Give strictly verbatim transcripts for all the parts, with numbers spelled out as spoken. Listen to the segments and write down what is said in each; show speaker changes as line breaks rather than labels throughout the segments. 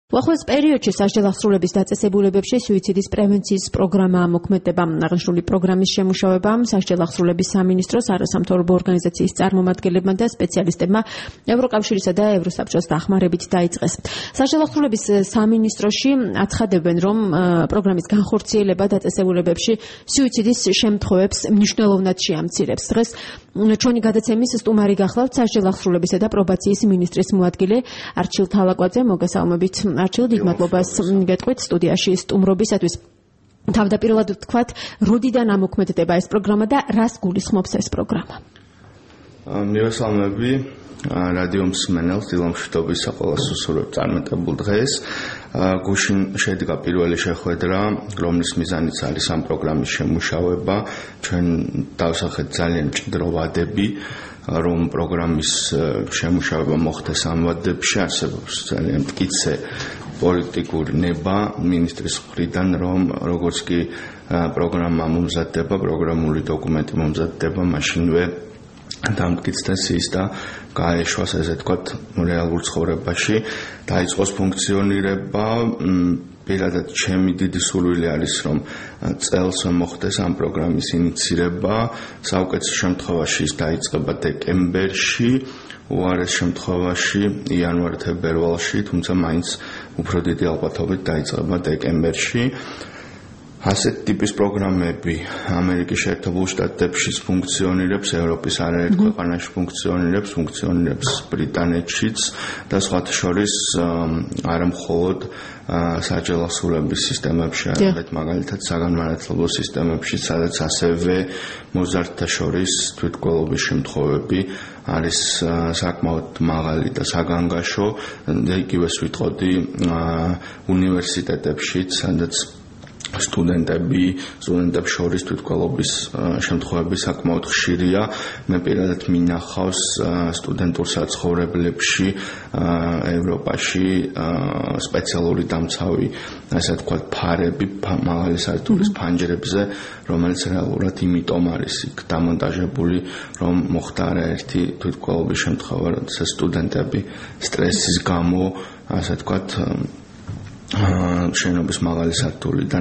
უახლოეს პერიოდში სასჯელახსრულების დაწესებულებებში სუიციდის პრევენციის პროგრამა მოქმედება. აღნიშნული პროგრამის შემუშავება სასჯელახსრულების სამინისტროს, არასამთავრობო ორგანიზაციის წარმომადგენლებმა და სპეციალისტებმა ევროკავშირისა და ევროსაბჭოს დახმარებით დაიწყეს. სასჯელახსრულების სამინისტროში აცხადებენ, რომ პროგრამის განხორციელება დაწესებულებებში სუიციდის შემთხვევებს მნიშვნელოვნად შეამცირებს. დღეს ჩვენი გადაცემის სტუმარი გახლავთ სასჯელახსრულებისა და პრობაციის მინისტრის მოადგილე არჩილ თალაკვაძე. მოგესალმებით. არჩილ, დიდ მადლობას გეტყვით სტუდიაში სტუმრობისათვის. თავდაპირველად ვთქვათ, როდიდან ამოქმედდება ეს პროგრამა და რას გულისხმობს ეს პროგრამა?
მივესალმები რადიო მსმენელს, დილამშვიდობის საყოველთაო სუსურვებ წარმატებულ დღეს. გუშინ შედგა პირველი შეხვედრა, რომლის მიზანიც არის ამ პროგრამის შემუშავება. ჩვენ დავსახეთ ძალიან მჭიდრო ვადები, რომ პროგრამის შემუშავება მოხდეს ამ ვადებში, არსებობს ძალიან მტკიცე პოლიტიკური ნება მინისტრის მხრიდან, რომ როგორც კი პროგრამა მომზადდება, პროგრამული დოკუმენტი მომზადდება, მაშინვე დამტკიცდეს ის და გაეშვას, ესე ვთქვათ, რეალურ ცხოვრებაში, დაიწყოს ფუნქციონირება. პირადად ჩემი დიდი სურვილი არის, რომ წელს მოხდეს ამ პროგრამის ინიციირება. საუკეთესო შემთხვევაში ის დაიწყება დეკემბერში, უარეს შემთხვევაში იანვარ-თებერვალში, თუმცა მაინც უფრო დიდი ალბათობით დაიწყება დეკემბერში. ასეთ ტიპის პროგრამები ამერიკის შეერთებულ შტატებში ფუნქციონირებს, ევროპის არაერთ ქვეყანაში ფუნქციონირებს, ფუნქციონირებს ბრიტანეთშიც და სხვათა შორის არა მხოლოდ სასჯელახსრულების სისტემებში, არამედ მაგალითად საგანმანათლებლო სისტემებში, სადაც ასევე მოზარდთა შორის თვითმკვლელობის შემთხვევები არის საკმაოდ მაღალი და საგანგაშო. იგივეს ვიტყოდი უნივერსიტეტებშიც, სადაც სტუდენტები, სტუდენტებს შორის თვითმკვლელობის შემთხვევები საკმაოდ ხშირია. მე პირადად მინახავს სტუდენტურ საცხოვრებლებში ევროპაში სპეციალური დამცავი, ასე ვთქვათ, ფარები, მაღალი სართულის ფანჯრებზე, რომელიც რეალურად იმიტომ არის იქ დამონტაჟებული, რომ მოხდა არაერთი თვითმკვლელობის შემთხვევა, როდესაც სტუდენტები სტრესის გამო, ასე ვთქვათ, შენობის მაღალი სართულიდან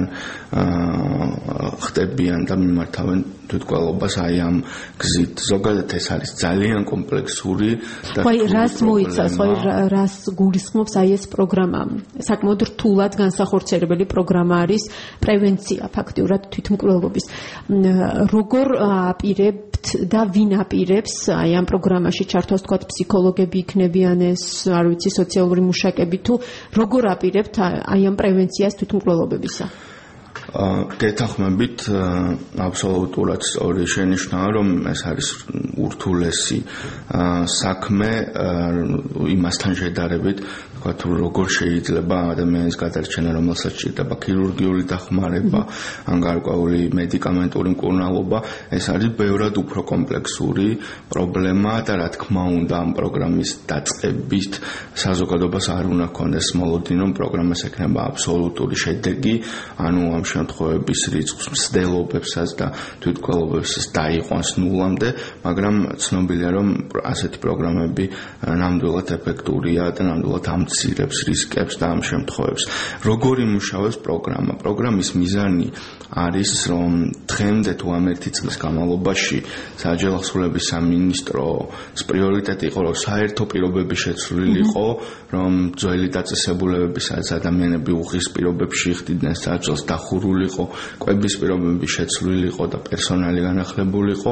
ხდებიან და მიმართავენ თვითმკვლელობას აი ამ გზით. ზოგადად ეს არის ძალიან კომპლექსური და
აი რას მოიცავს, აი რას გულისხმობს აი ეს პროგრამა? საკმაოდ რთულად განსახორციელებელი პროგრამა არის პრევენცია ფაქტიურად თვითმკვლელობის. როგორ აპირებთ და ვინ აპირებს აი ამ პროგრამაში ჩართვას, თქვათ, ფსიქოლოგები იქნებიან ეს, არ ვიცი, სოციალური მუშაკები, თუ როგორ აპირებთ აი ამ პრევენციას თვითმკვლელობებისა?
გეთანხმებით, აბსოლუტურად სწორი შენიშვნაა, რომ ეს არის ურთულესი საქმე იმასთან შედარებით, თქვათ, როგორ შეიძლება ადამიანის გადარჩენა, რომელსაც სჭირდება ქირურგიული დახმარება, ან გარკვეული მედიკამენტური მკურნალობა, ეს არის ბევრად უფრო კომპლექსური პრობლემა და რა თქმა უნდა ამ პროგრამის დაწყებით საზოგადოებას არ უნდა ჰქონდეს მოლოდინი, რომ პროგრამას ექნება აბსოლუტური შედეგი, ანუ ამ შემთხვევების რიცხვს, მცდელობებსაც და თვითმკვლელობებსაც დაიყვანს ნულამდე, მაგრამ ცნობილია, რომ ასეთი პროგრამები ნამდვილად ეფექტურია და ნამდვილად ამცირებს რისკებს და ამ შემთხვევებს. როგორ იმუშავებს პროგრამა? პროგრამის მიზანი არის, რომ დღემდე თუ ამ ერთი წლის განმავლობაში სასჯელახსრულების სამინისტროს პრიორიტეტი იყო, რომ საერთო პირობები შეცვლილი იყო, რომ ძველი დაწესებულებები, სადაც ადამიანები უხის პირობებში იხდიდნენ სასჯელს, დახურული იყო, კვების პირობები შეცვლილი იყო და პერსონალი განახლებული იყო.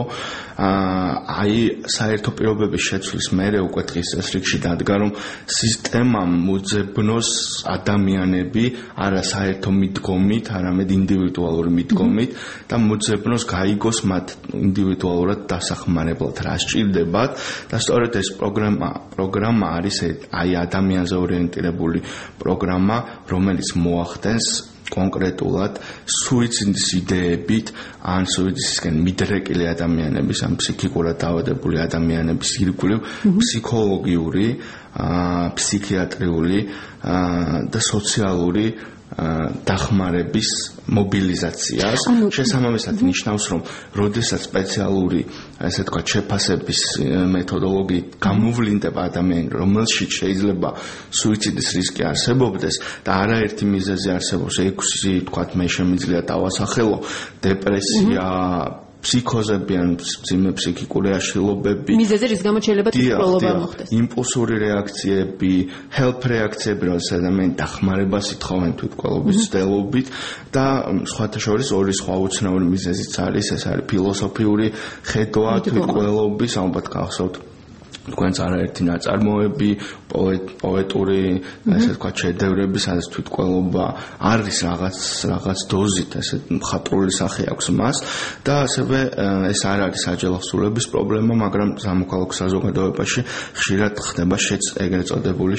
აი საერთო პირობების შეცვლის მერე უკვე დღის წესრიგში დადგა, რომ სისტემამ მოძებნოს ადამიანები არა საერთო მიდგომით, არამედ ინდივიდუალური მიდგომით და მოძებნოს გაიგოს მათ ინდივიდუალურად დასახმარებლად რა სჭირდებათ და სწორედ ეს პროგრამა პროგრამა არის აი ადამიანზე ორიენტირებული პროგრამა, რომელიც მოახდენს კონკრეტულად სუიციდის იდეებით ან სუიციდისკენ მიდრეკილი ადამიანების, ან ფსიქიკურად დაავადებული ადამიანების ირგვლივ ფსიქოლოგიური, ფსიქიატრიული და სოციალური დახმარების მობილიზაციას. შესაბამისად ნიშნავს, რომ როდესაც სპეციალური, ესე ვთქვათ, შეფასების მეთოდოლოგიით გამოვლინდება ადამიანი, რომელშიც შეიძლება სუიციდის რისკი არსებობდეს და არაერთი მიზეზი არსებობს, ექვსი, ვთქვათ, მე შემიძლია დავასახელო, დეპრესია, ფსიქოზები ან მძიმე ფსიქიკური აშლილობები.
მიზეზი რის გამო შეიძლება თვითმკვლელობა მოხდეს.
იმპულსური რეაქციები, help რეაქციები, როდესაც ადამიანი დახმარებას ითხოვენ თვითმკვლელობის ცდილობით და სხვათა შორის ორი სხვა უცნაური მიზეზიც არის, ეს არის ფილოსოფიური ხედვა თვითმკვლელობის, ალბათ გახსოვთ თქვენს არაერთი ნაწარმოები, პოეტური, ესე ვთქვათ, შედევრები, სადაც თვითმკვლელობა არის რაღაც რაღაც დოზით, ესე მხატვრული სახე აქვს მას და ასევე ეს არ არის საჯელახსოვრების პრობლემა, მაგრამ სამოქალაქო საზოგადოებაში ხშირად ხდება ეგრეთ წოდებული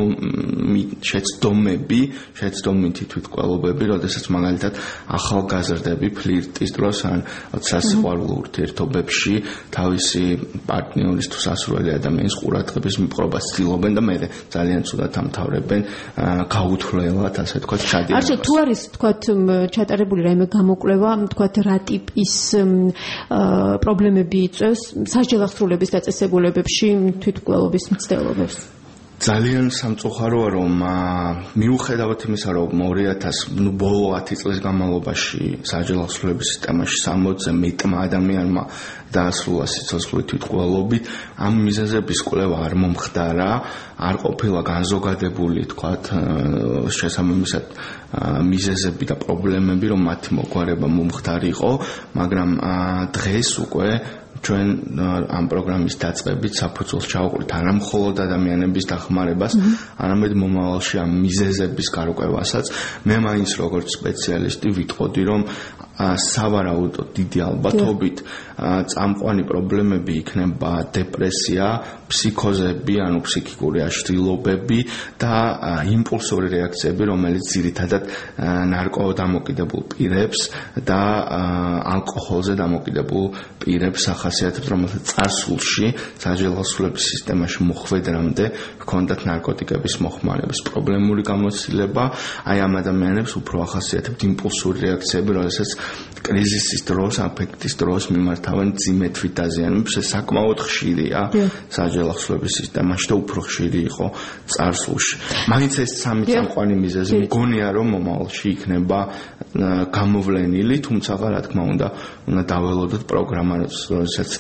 შეცდომები, შეცდომითი თვითმკვლელობები, როდესაც მაგალითად ახალგაზრდები ფლირტის დროს ან სასიყვარულო ურთიერთობებში თავისი პარტნიორის თუ სასურველი ადამიანის ყურადღების მიპყრობას ცდილობენ და მერე ძალიან ცუდად ამთავრებენ გაუთვლელად, ასე ვთქვათ, ჩადიან.
არჩე თუ არის, ვთქვათ, ჩატარებული რაიმე გამოკვლევა, ვთქვათ, რა ტიპის პრობლემები იწვევს სასჯელახსრულების დაწესებულებებში თვითმკვლელობის მცდელობებს?
ძალიან სამწუხაროა, რომ მიუხედავად იმისა, რომ ორი ათას ნუ ბოლო ათი წლის განმავლობაში სასჯელახსრულების სისტემაში სამოცზე მეტმა ადამიანმა დაასრულა სიცოცხლე თვითმკვლელობით, ამ მიზეზების კვლევა არ მომხდარა, არ ყოფილა განზოგადებული, თქვათ, შესაბამისად მიზეზები და პრობლემები, რომ მათი მოგვარება მომხდარიყო, მაგრამ დღეს უკვე ჩვენ ამ პროგრამის დაწყებით საფუძველს ჩავუყრით არა მხოლოდ ადამიანების დახმარებას, არამედ მომავალში ამ მიზეზების გარკვევასაც. მე მაინც როგორც სპეციალისტი ვიტყოდი, რომ სავარაუდოდ დიდი ალბათობით წამყვანი პრობლემები იქნება დეპრესია, ფსიქოზები, ანუ ფსიქიკური აშლილობები და იმპულსური რეაქციები, რომელიც ძირითადად ნარკოდამოკიდებულ პირებს და ალკოჰოლზე დამოკიდებულ პირებს ახასიათებს, რომელთაც წარსულში სასჯელახსრულების სისტემაში მოხვედრამდე ჰქონდათ ნარკოტიკების მოხმარების პრობლემური გამოცდილება. აი ამ ადამიანებს უფრო ახასიათებთ იმპულსური რეაქციები, როდესაც კრიზისის დროს, აფექტის დროს მიმართავენ მძიმე თვითდაზიანებებს, ეს საკმაოდ ხშირია სასჯელახსრულების სისტემაში და უფრო ხშირი იყო წარსულში. მაინც ეს სამი წამყვანი მიზეზი მგონია, რომ მომავალში იქნება გამოვლენილი, თუმცა რა თქმა უნდა, უნდა დაველოდოთ პროგრამა, როდესაც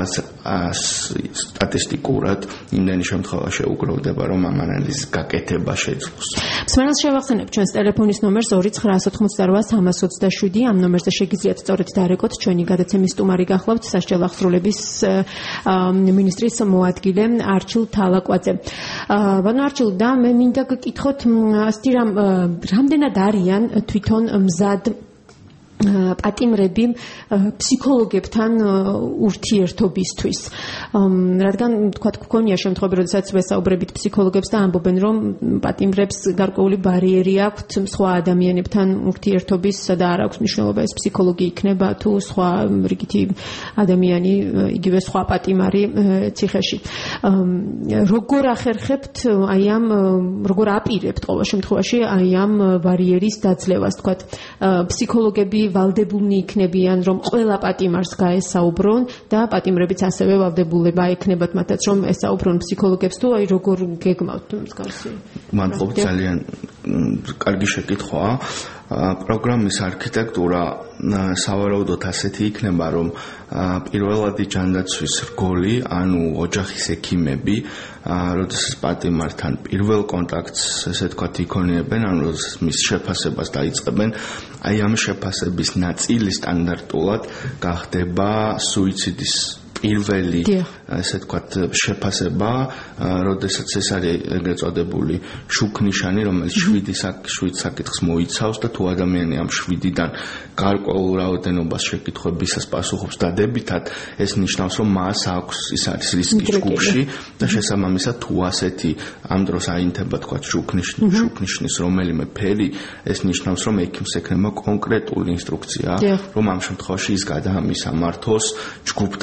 სტატისტიკურად იმდენი შემთხვევა შეუგროვდება, რომ ამ ანალიზის გაკეთება შეძლოს.
მსმენელს შევახსენებ ჩვენს ტელეფონის ნომერს ორი ცხრა ოცდაოთხ სამას ოცდაშვიდი, ამ ნომერზე შეგიძლიათ სწორედ დარეკოთ ჩვენი გადაცემის სტუმარი გახლავთ სასჯელახსრულების მინისტრის მოადგილე არჩილ თალაკვაძე. ბანო არჩილ, და მე მინდა გკითხოთ, ასეთი რამ რამდენად არიან თვითონ მზად პატიმრები ფსიქოლოგებთან ურთიერთობისთვის. რადგან თქვათ გქონია შემთხვევები, როდესაც ვესაუბრებით ფსიქოლოგებს და ამბობენ, რომ პატიმრებს გარკვეული ბარიერი აქვთ სხვა ადამიანებთან ურთიერთობის და არ აქვს მნიშვნელობა ეს ფსიქოლოგი იქნება თუ სხვა რიგითი ადამიანი, იგივე სხვა პატიმარი ციხეში. როგორ ახერხებთ აი ამ როგორ აპირებთ ყოველ შემთხვევაში აი ამ ბარიერის დაძლევას, თქვათ, ფსიქოლოგები ვალდებულნი იქნებიან, რომ ყველა პატიმარს გაესაუბრონ და პატიმრებიც ასევე ვალდებულება ექნებათ მათაც, რომ ესაუბრონ ფსიქოლოგებს, თუ აი როგორ გეგმავთ მსგავსი?
მადლობა, ძალიან კარგი შეკითხვაა. პროგრამის არქიტექტურა სავარაუდოდ ასეთი იქნება, რომ პირველადი ჯანდაცვის რგოლი, ანუ ოჯახის ექიმები, როდესაც პატიმართან პირველ კონტაქტს, ესე ვთქვათ, იქონიებენ, ანუ როდესაც მის შეფასებას დაიწყებენ, აი ამ შეფასების ნაწილი სტანდარტულად გახდება სუიციდის პირველი, ესე ვთქვათ, შეფასება, როდესაც ეს არის ეგრეთ წოდებული შუქნიშანი, რომელიც შვიდი საკითხს მოიცავს და თუ ადამიანი ამ შვიდიდან გარკვეულ რაოდენობას შეკითხვებისას პასუხობს დადებითად, ეს ნიშნავს, რომ მას აქვს, ის არის რისკის ჯგუფში და შესაბამისად თუ ასეთი ამ დროს აინთება, თქვათ, შუქნიშნის რომელიმე ფერი, ეს ნიშნავს, რომ ექიმს ექნება კონკრეტული ინსტრუქცია, რომ ამ შემთხვევაში ის გადაამისამართოს ჯგუფთან უკვე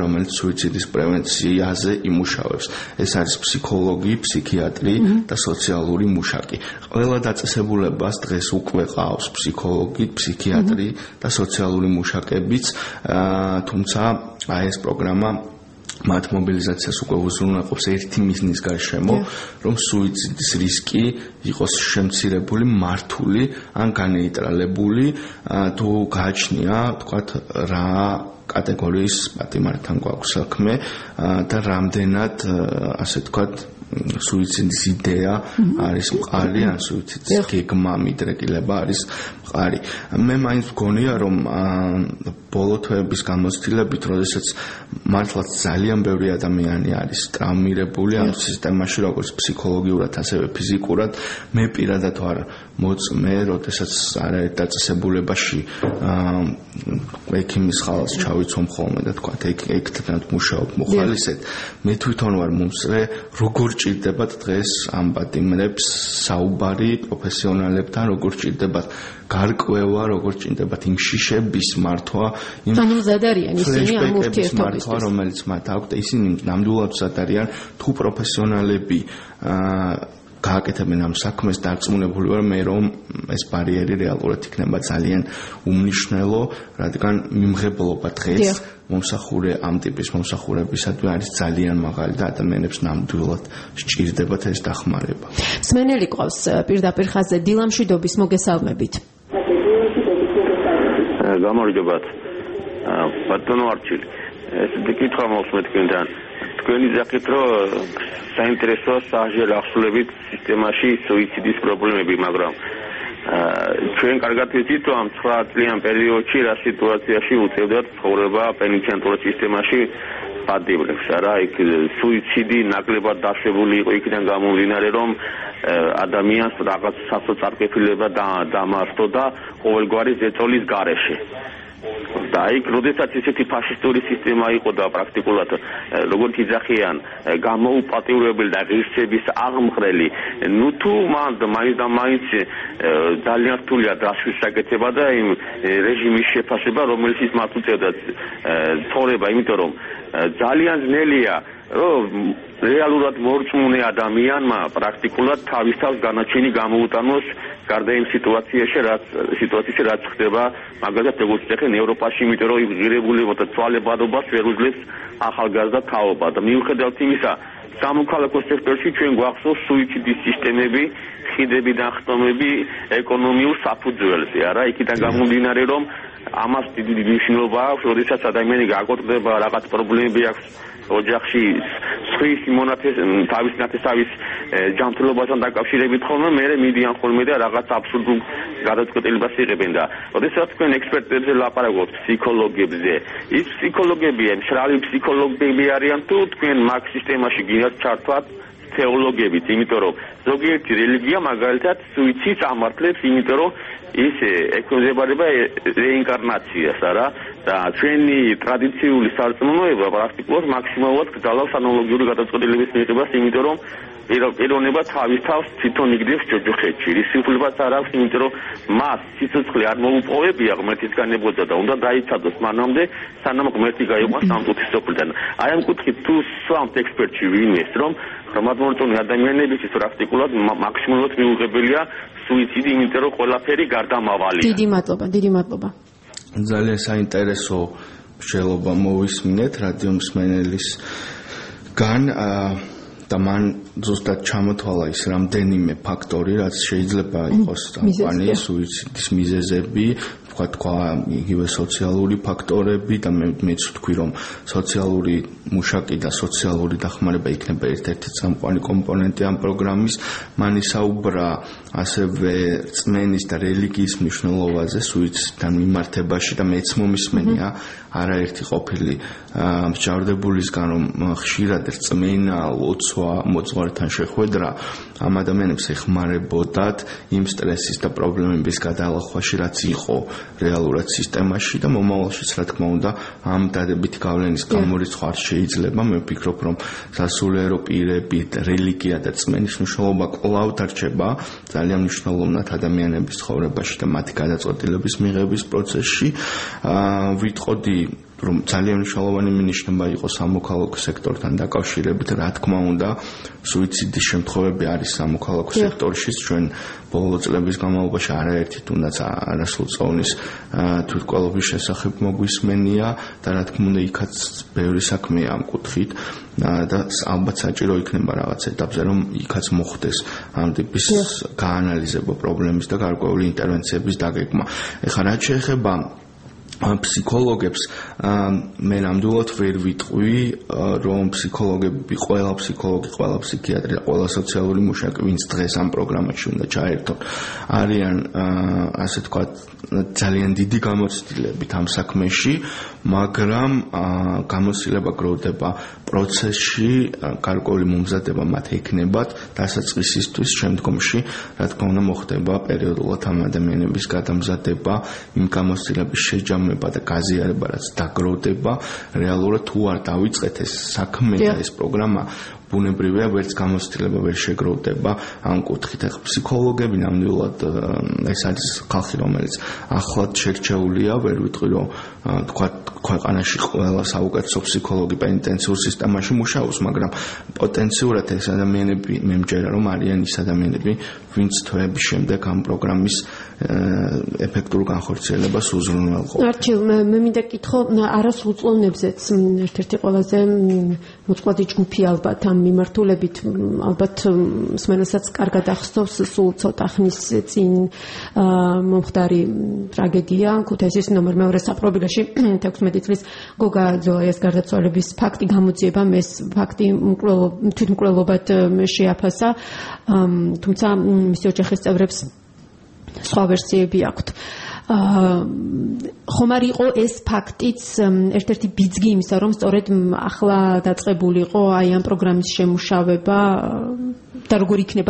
რომელიც სუიციდის პრევენციაზე იმუშავებს. ეს არის ფსიქოლოგი, ფსიქიატრი და სოციალური მუშაკი. ყველა დაწესებულებას დღეს უკვე ყავს ფსიქოლოგი, ფსიქიატრი და სოციალური მუშაკებიც, თუმცა აი ეს პროგრამა მათ მობილიზაციას უკვე უზრუნველყოფს ერთი მიზნის გარშემო, რომ სუიციდის რისკი იყოს შემცირებული, მართული ან განეიტრალებული, თუ გააჩნია, თქვათ, რა კატეგორიის პატიმართან გვაქვს საქმე და რამდენად, ასე თქვათ, სუიციდის იდეა არის მყარი, ან სუიციდის გეგმა, მიდრეკილება არის მყარი. მე მაინც მგონია, რომ ბოლო თვეების გამოცდილებით, როდესაც მართლაც ძალიან ბევრი ადამიანი არის ტრავმირებული ამ სისტემაში, როგორც ფსიქოლოგიურად, ასევე ფიზიკურად, მე პირადად ვარ მოწმე, როდესაც არაერთ დაწესებულებაში ექიმის ხალხს ჩავიცვომ ხოლმე და თქვა ექთან მუშაობ მოხალისედ, მე თვითონ ვარ მომსწრე, როგორ ჭირდებათ დღეს ამ პატიმრებს საუბარი პროფესიონალებთან, როგორ ჭირდებათ გარკვევა, როგორ ჭირდებათ იმ შიშების მართვა, იმ მართვა, რომელიც მათ აქვთ, ისინი ნამდვილად მზად არიან, თუ პროფესიონალები გააკეთებენ ამ საქმეს, დარწმუნებული ვარ მე, რომ ეს ბარიერი რეალურად იქნება ძალიან უმნიშვნელო, რადგან მიმღებლობა დღეს მომსახურე ამ ტიპის მომსახურებისადმი არის ძალიან მაღალი და ადამიანებს ნამდვილად სჭირდებათ ეს დახმარება.
მსმენელი ყავს პირდაპირ ხაზზე, დილამშვიდობის, მოგესალმებით.
გამარჯობათ. ბატონო არჩილი. ეს კითხვა მოусმეთ თქვენთან. თქვენი ძახით, რომ საინტერესოა საჯერ ახსულებით სისტემაში სუიციდის პრობლემები, მაგრამ ჩვენ კარგად ვიცით, რომ ამ ცხრა წლიან პერიოდში რა სიტუაციაში უწევდათ ცხოვრება პენიტენციარულ სისტემაში პატიმრებს, არა, იქ სუიციდი ნაკლებად დაშვებული იყო იქიდან გამომდინარე, რომ ადამიანს რაღაც სასოწარკეფილება დამარცხდა და ყოველგვარი ზეწოლის გარეშე. და იქ როდესაც ესეთი ფაშისტური სისტემა იყო და პრაქტიკულად როგორც იძახიან გამოუპატიურებელი და ღირსების აღმყრელი, ნუ თუ მან მაინც და მაინც ძალიან რთულია დასვლის საკეთება და იმ რეჟიმის შეფასება, რომელიც ის მათ უწევდა ცხოვრება, იმიტომ რომ ძალიან ძნელია რომ რეალურად მორწმუნე ადამიანმა პრაქტიკულად თავის თავს განაჩენი გამოუტანოს გარდა იმ სიტუაციაში, რაც სიტუაციაში რაც ხდება, მაგალითად როგორც ეხენ ევროპაში, იმიტომ რომ ღირებულება და ცვალებადობას ვერ უძლებს ახალგაზრდა თაობა და მიუხედავად იმისა, სამოქალაქო სექტორში ჩვენ გვახსოვს სუიციდის სისტემები, ხიდები და ხტომები ეკონომიურ საფუძველზე, არა, იქიდან გამომდინარე, რომ ამას დიდი მნიშვნელობა აქვს, როდესაც ადამიანი გაკოტრდება, რაღაც პრობლემები აქვს ოჯახში, სხვის მონათეს თავის ნათესავის ჯანმრთელობასთან დაკავშირებით ხოლმე მე მიდიან ხოლმე და რაღაც აბსურდულ გადაწყვეტილებას იღებენ და როდესაც თქვენ ექსპერტებზე ლაპარაკობთ ფსიქოლოგებზე, ის ფსიქოლოგები, მშრალი ფსიქოლოგები არიან თუ თქვენ მაგ სისტემაში გინდათ ჩართვათ თეოლოგებით, იმიტომ რომ ზოგიერთი რელიგია მაგალითად სუიციდს ამართლებს, იმიტომ რომ ის ექვემდებარება რეინკარნაციას, არა? და ჩვენი ტრადიციული სარწმუნოება პრაქტიკულად მაქსიმალურად გძალავს ანალოგიური გადაწყვეტილების მიღებას, იმიტომ რომ პიროვნება თავის თავს თვითონ იგდებს ჯოჯოხეთში. რისუფლებაც არ აქვს, იმიტომ რომ მას სიცოცხლე არ მოუპოვებია ღმერთის განებოდა და უნდა დაიცადოს მანამდე, სანამ ღმერთი გაიყვანს სამწუთის სოფლიდან. აი ამ კუთხით თუ სვამთ ექსპერტში ვინმეს, რომ ხმადმორწმუნე ადამიანებისთვის პრაქტიკულად მაქსიმალურად მიუღებელია სუიციდი, იმიტომ რომ ყველაფერი გარდამავალია.
დიდი მადლობა, დიდი მადლობა.
ძალიან საინტერესო მსჯელობა მოვისმინეთ რადიო მსმენელისგან და მან ზუსტად ჩამოთვალა ის რამდენიმე ფაქტორი, რაც შეიძლება იყოს თამყვანი სუიციდის მიზეზები, თქვა თქვა იგივე სოციალური ფაქტორები და მე მეც ვთქვი, რომ სოციალური მუშაკი და სოციალური დახმარება იქნება ერთ-ერთი წამყვანი კომპონენტი ამ პროგრამის. მან ისაუბრა ასევე რწმენის და რელიგიის მნიშვნელობაზე სუიციდთან მიმართებაში და მეც მომისმენია არაერთი ყოფილი მსჯავრდებულისგან, რომ ხშირად რწმენა, ლოცვა, მოძღვართან შეხვედრა ამ ადამიანებს ეხმარებოდათ იმ სტრესის და პრობლემების გადალახვაში, რაც იყო რეალურად სისტემაში და მომავალშიც, რა თქმა უნდა, ამ დადებითი გავლენის გამორიცხვა არ შეიძლება. მე ვფიქრობ, რომ სასულიერო პირები, რელიგია და რწმენის მნიშვნელობა კვლავ დარჩება ძალიან მნიშვნელოვნად ადამიანების ცხოვრებაში და მათი გადაწყვეტილების მიღების პროცესში. ვიტყოდი რომ ძალიან მნიშვნელოვანი მინიშნება იყო სამოქალაქო სექტორთან დაკავშირებით, რა თქმა უნდა, სუიციდის შემთხვევები არის სამოქალაქო სექტორში, ჩვენ ბოლო წლების განმავლობაში არაერთი თუნდაც არასრულწლოვნის თვითმკვლელობის შესახებ მოგვისმენია და რა თქმა უნდა, იქაც ბევრი საქმეა ამ კუთხით და ალბათ საჭირო იქნება რაღაც ეტაპზე, რომ იქაც მოხდეს ამ ტიპის გაანალიზება პრობლემის და გარკვეული ინტერვენციების დაგეგმა. ეხლა რაც შეეხება ფსიქოლოგებს, მე ნამდვილად ვერ ვიტყვი, რომ ფსიქოლოგები, ყველა ფსიქოლოგი, ყველა ფსიქიატრი, ყველა სოციალური მუშაკი, ვინც დღეს ამ პროგრამაში უნდა ჩაერთონ, არიან ასე ვთქვათ, ძალიან დიდი გამოცდილებით ამ საქმეში, მაგრამ გამოცდილება გროვდება პროცესში, გარკვეული მომზადება მათ ექნებათ დასაწყისისთვის, შემდგომში, რა თქმა უნდა, მოხდება პერიოდულად ამ ადამიანების გადამზადება, იმ გამოცდილების შეჯამება და გაზიარება, რაც დაგროვდება, რეალურად თუ არ დავიწყეთ ეს საქმე და ეს პროგრამა, ბუნებრივია, ვერც გამოცდილება ვერ შეგროვდება ამ კუთხით. ახლა ფსიქოლოგები ნამდვილად ეს არის ხალხი, რომელიც ახლად შერჩეულია, ვერ ვიტყვი, რომ თქვა ქვეყანაში ყველა საუკეთესო ფსიქოლოგი პენიტენციურ სისტემაში მუშაობს, მაგრამ პოტენციურად ეს ადამიანები მე მჯერა, რომ არიან ის ადამიანები, ვინც თვეების შემდეგ ამ პროგრამის ეფექტურ განხორციელებას უზრუნველყოფენ.
არჩილ, მე მინდა კითხო, არასრულწლოვნებზეც ერთ-ერთი ყველაზე მოწყვლადი ჯგუფი ალბათ ამ მიმართულებით, ალბათ მსმენელსაც კარგად ახსოვს სულ ცოტა ხნის წინ მომხდარი ტრაგედია ქუთაისის ნომერ მეორე საპყრობილეში თექვსმეტი წლის გოგა ზოაიას გარდაცვალების ფაქტი გამოძიება, ეს ფაქტი თვითმკვლელობად შეაფასა, თუმცა მისი ოჯახის წევრებს სხვა ვერსიები აქვთ. ხომ არ იყო ეს ფაქტიც ერთ-ერთი ბიძგი იმისა, რომ სწორედ ახლა დაწყებული იყო აი ამ პროგრამის შემუშავება და როგორ იქნება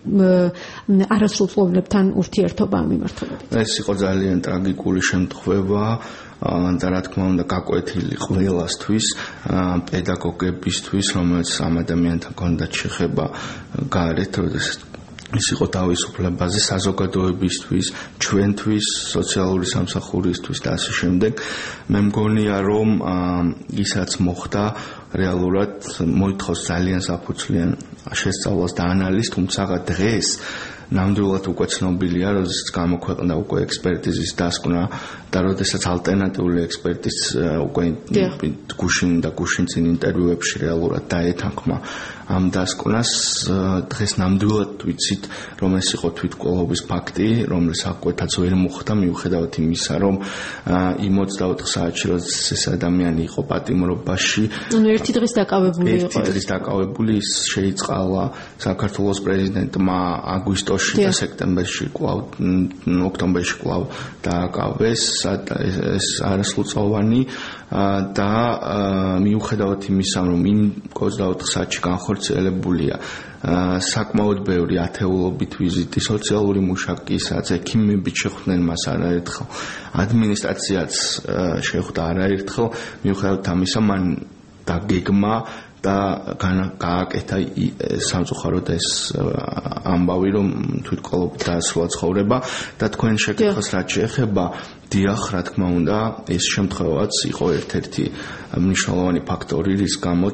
არასრულწლოვანებთან ურთიერთობა ამ მიმართულებით.
ეს იყო ძალიან ტრაგიკული შემთხვევა და რა თქმა უნდა გაკვეთილი ყველასთვის, პედაგოგებისთვის, რომელიც ამ ადამიანთან ჰქონდათ შეხება გარეთ, როდესაც ის იყო თავისუფლებაზე, საზოგადოებისთვის, ჩვენთვის, სოციალური სამსახურისთვის და ასე შემდეგ. მე მგონია, რომ ისაც მოხდა, რეალურად მოითხოვს ძალიან საფუძვლიან შესწავლას და ანალიზს, თუმცა დღეს ნამდვილად უკვე ცნობილია, როდესაც გამოქვეყნდა უკვე ექსპერტიზის დასკვნა და როდესაც ალტერნატიული ექსპერტის უკვე გუშინ და გუშინწინ ინტერვიუებში რეალურად დაეთანხმა ამ დასკვნას, დღეს ნამდვილად ვიცით, რომ ეს იყო თვითმკვლელობის ფაქტი, რომლის აღკვეთაც ვერ მოხდა, მიუხედავად იმისა, რომ იმ ოცდაოთხ საათში, როდესაც ეს ადამიანი იყო პატიმრობაში,
ანუ ერთი დღის დაკავებული იყო.
ერთი დღის დაკავებული, ის შეიწყალა საქართველოს პრეზიდენტმა აგვისტოში და სექტემბერში კვლავ, ოქტომბერში კვლავ დააკავეს, ეს არასრულწლოვანი და მიუხედავად იმისა, რომ იმ ოცდაოთხ საათში განხორციელებულია საკმაოდ ბევრი ათეულობით ვიზიტი, სოციალური მუშაკისაც, ექიმებით შეხვდნენ მას არაერთხელ, ადმინისტრაციაც შეხვდა არაერთხელ, მიუხედავად ამისა, მან დაგეგმა და გააკეთა სამწუხაროდ ეს ამბავი, რომ თვითმკვლელობით დაასრულა ცხოვრება და თქვენ შეკითხვას რაც შეეხება, დიახ, რა თქმა უნდა, ეს შემთხვევაც იყო ერთ-ერთი მნიშვნელოვანი ფაქტორი, რის გამოც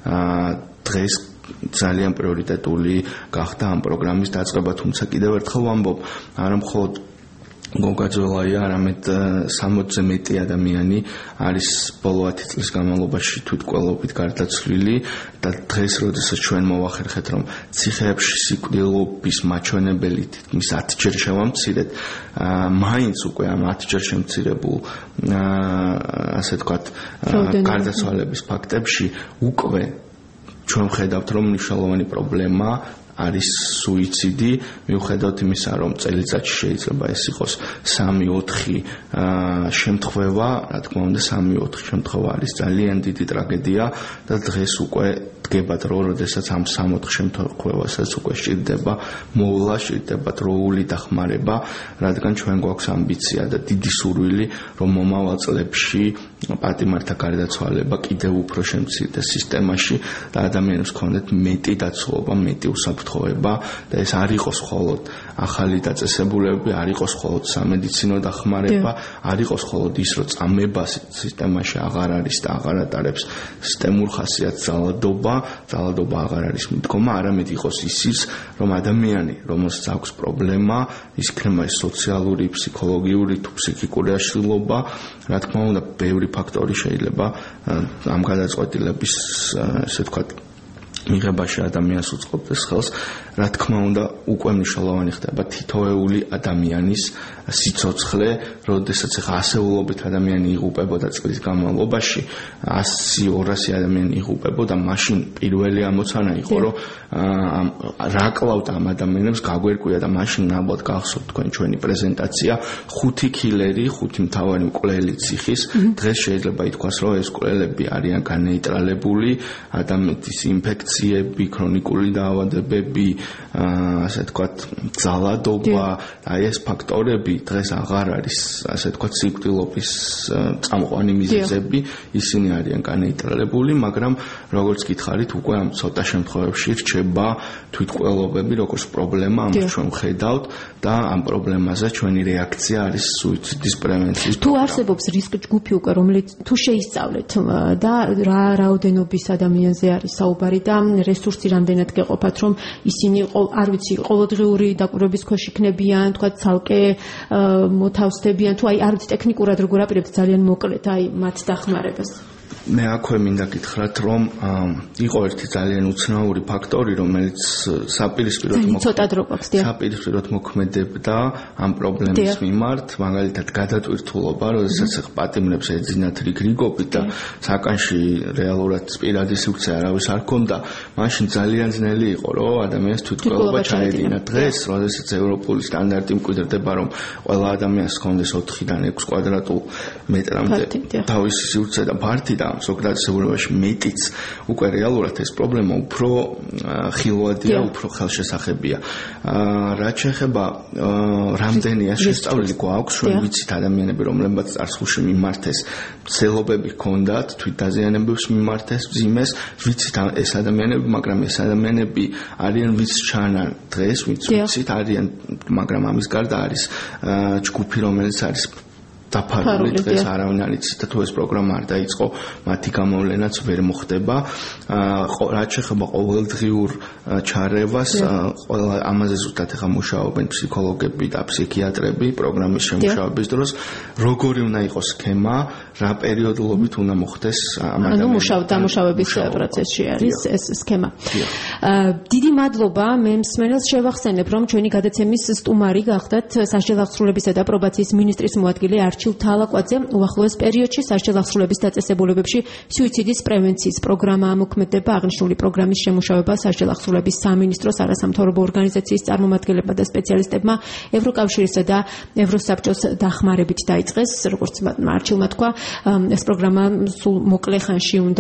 დღეს ძალიან პრიორიტეტული გახდა ამ პროგრამის დაწყება, თუმცა კიდევ ერთხელ ვამბობ, არა მხოლოდ გოგა ზოლაია, არამედ სამოცზე მეტი ადამიანი არის ბოლო ათი წლის განმავლობაში თვითმკვლელობით გარდაცვლილი და დღეს, როდესაც ჩვენ მოვახერხეთ, რომ ციხეებში სიკვდილობის მაჩვენებელი თითქმის ათჯერ შევამცირეთ, მაინც უკვე ამ ათჯერ შემცირებულ ასე ვთქვათ გარდაცვალების ფაქტებში უკვე ჩვენ ვხედავთ, რომ მნიშვნელოვანი პრობლემა არის სუიციდი, მიუხედავად იმისა, რომ წელიწადში შეიძლება ეს იყოს სამი ოთხი შემთხვევა, რა თქმა უნდა, სამი ოთხი შემთხვევა არის ძალიან დიდი ტრაგედია და დღეს უკვე დგება დრო, როდესაც ამ სამ ოთხ შემთხვევასაც უკვე სჭირდება მოვლა, სჭირდება დროული დახმარება, რადგან ჩვენ გვაქვს ამბიცია და დიდი სურვილი, რომ მომავალ წლებში პატიმართა გარდაცვალება კიდევ უფრო შემცირდეს სისტემაში და ადამიანებს ჰქონდეთ მეტი დაცულობა, მეტი უსაფრთხოება და ეს არ იყოს მხოლოდ ახალი დაწესებულებები, არ იყოს მხოლოდ სამედიცინო დახმარება, არ იყოს მხოლოდ ის, რომ წამება სისტემაში აღარ არის და აღარ ატარებს სისტემურ ხასიათს ძალადობა, ძალადობა აღარ არის მიდგომა, არამედ იყოს ისიც, რომ ადამიანი, რომელსაც აქვს პრობლემა, ის იქნება სოციალური, ფსიქოლოგიური თუ ფსიქიკური აშლილობა, რა თქმა უნდა, ბევრი ფაქტორი შეიძლება ამ გადაწყვეტილების, ესე ვთქვათ, მიღებაში ადამიანს უწყობდეს ხელს, რა თქმა უნდა, უკვე მნიშვნელოვანი ხდება თითოეული ადამიანის სიცოცხლე, როდესაც ახლა ასეულობით ადამიანი იღუპებოდა წლის განმავლობაში, ასი ორასი ადამიანი იღუპებოდა, მაშინ პირველი ამოცანა იყო, რომ რა კლავთ ამ ადამიანებს გაგვერკვია და მაშინ ნაბოდ გახსოვთ თქვენ ჩვენი პრეზენტაცია, ხუთი კილერი, ხუთი მთავარი მკვლელი ციხის, დღეს შეიძლება ითქვას, რომ ეს მკვლელები არიან განეიტრალებული, ადამიანის ინფექციები, ქრონიკული დაავადებები, ასე ვთქვათ, ძალადობა, აი ეს ფაქტორები დღეს აღარ არის, ასე ვთქვათ, სიკვდილობის წამყვანი მიზეზები, ისინი არიან განეიტრალებული, მაგრამ როგორც გითხარით, უკვე ამ ცოტა შემთხვევებში რჩება თვითმკვლელობები, როგორც პრობლემა, ამას ჩვენ ვხედავთ და ამ პრობლემაზე ჩვენი რეაქცია არის სუიციდის პრევენციის
თუ არსებობს რისკ ჯგუფი უკვე, რომელიც თუ შეისწავლეთ და რა რაოდენობის ადამიანზე არის საუბარი და რესურსი რამდენად გეყოფათ, რომ ისინი არ ვიცი, ყოველდღიური დაკვირვების ქვეშ იქნებიან, თქვა ცალკე მოთავსდებიან, თუ აი არ ვიცი ტექნიკურად როგორ აპირებთ ძალიან მოკლედ აი მათ დახმარებას.
მე აქვე მინდა გითხრათ, რომ იყო ერთი ძალიან უცნაური ფაქტორი, რომელიც საპირისპიროდ საპირისპიროდ მოქმედებდა ამ პრობლემის მიმართ, მაგალითად გადატვირთულობა, როდესაც პატიმრებს ეძინათ რიგრიგობით და საკანში რეალურად პირადი სივრცე არავის არ ჰქონდა, მაშინ ძალიან ძნელი იყო, რომ ადამიანს თვითმკვლელობა ჩაედინა. დღეს, როდესაც ევროპული სტანდარტი მკვიდრდება, რომ ყველა ადამიანს ჰქონდეს ოთხიდან ექვს კვადრატულ მეტრამდე თავისი სივრცე და ფართი და სოგრადსებულებაში მეტიც უკვე რეალურად ეს პრობლემა უფრო ხილვადია, უფრო ხელშესახებია. რაც შეეხება რამდენია შესწავლილი გვაქვს, ჩვენ ვიცით ადამიანები, რომლებსაც წარსულში მიმართეს ცელობები ჰქონდათ, თვითდაზიანებებს მიმართეს მძიმეს, ვიცით ეს ადამიანები, მაგრამ ეს ადამიანები არიან ვინც ჩანან დღეს, ვინც ვიცით არიან, მაგრამ ამის გარდა არის ჯგუფი, რომელიც არის დაფარული დღეს არავინ არ იცის და თუ ეს პროგრამა არ დაიწყო, მათი გამოვლენაც ვერ მოხდება. რაც შეეხება ყოველდღიურ ჩარევას, ყველა ამაზე ზუსტად ახლა მუშაობენ ფსიქოლოგები და ფსიქიატრები პროგრამის შემუშავების დროს, როგორი უნდა იყოს სქემა, რა პერიოდულობით უნდა მოხდეს ამ ადამიანის
დამუშავების პროცესში არის ეს სქემა. დიდი მადლობა, მე მსმენელს შევახსენებ, რომ ჩვენი გადაცემის სტუმარი გახდათ სასჯელ აღსრულებისა და პრობაციის მინისტრის მოადგილე არჩილ თალაკვაძე. უახლოეს პერიოდში სასჯელ აღსრულების დაწესებულებებში სუიციდის პრევენციის პროგრამა ამოქმედება. აღნიშნული პროგრამის შემუშავება სასჯელ აღსრულების სამინისტროს, არასამთავრობო ორგანიზაციის წარმომადგენლებმა და სპეციალისტებმა ევროკავშირისა და ევროსაბჭოს დახმარებით დაიწყეს. როგორც არჩილმა თქვა, ეს პროგრამა სულ მოკლე ხანში უნდა